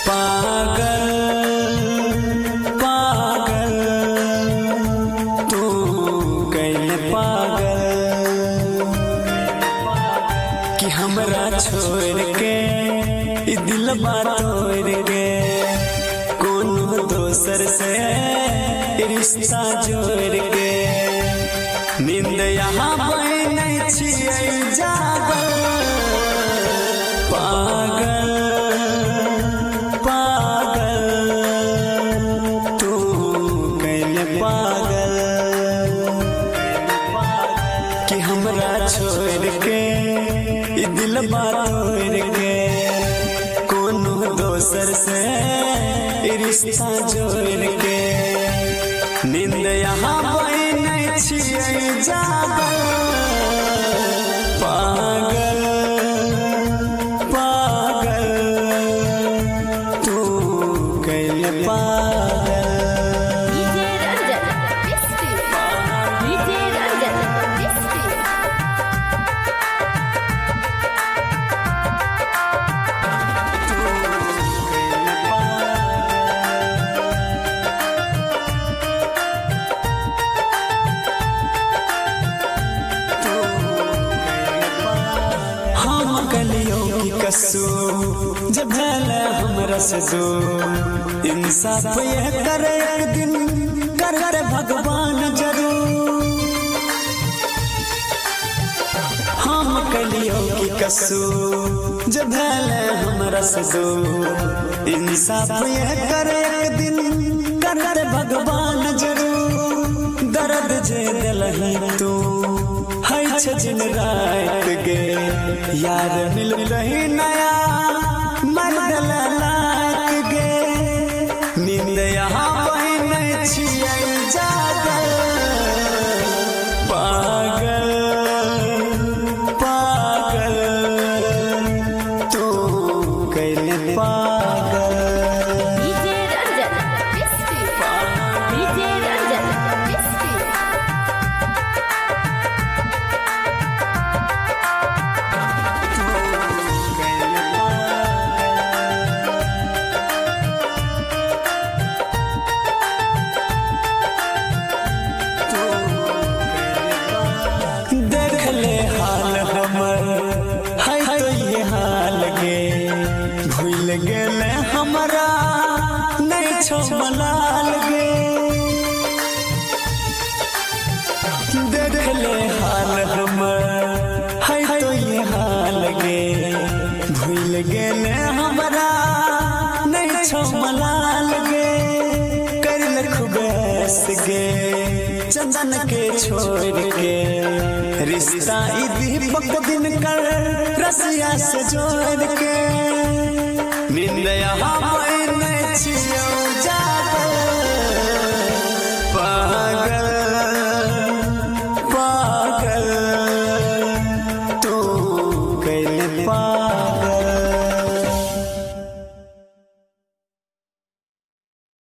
पागल पागल तू कैले पागल कि हमरा छोड़ के दिलबा तोड़ के कोनो दोसर से रिश्ता जोड़ के नींद यहाँ नहीं छियै जागल पागल पागल तू कैले पागल कि हमरा छोड़ के दिलबा तोड़ के कोनो दोसर से रिश्ता जोड़ के नींद यहाँ नहीं छियै जागल पागल पागल तू कैले पागल जब भले हमरा से दो इंसाफ ये करे एक दिन करे भगवान जरूर हम कलियो की कसूर जब भले हमरा से दो इंसाफ ये करे एक दिन करे भगवान जरूर दर्द जे दिलहि तू है दिन रात गे यार मिल रही नया मर्दल लाग गे नींद यहाँ नहीं छियै जागल पागल पागल तू कैले पागल भूल गेले हमरा नहीं छो मलाल गे देख ले हाल हमर है तो ये हाल गे भूल गेले हमरा नहीं छो मलाल गे कर ले खुबैस गे चंदन के छोड़ के रिश्ता दीपक दिन कर रसिया से जोड़ के नींद यहाँ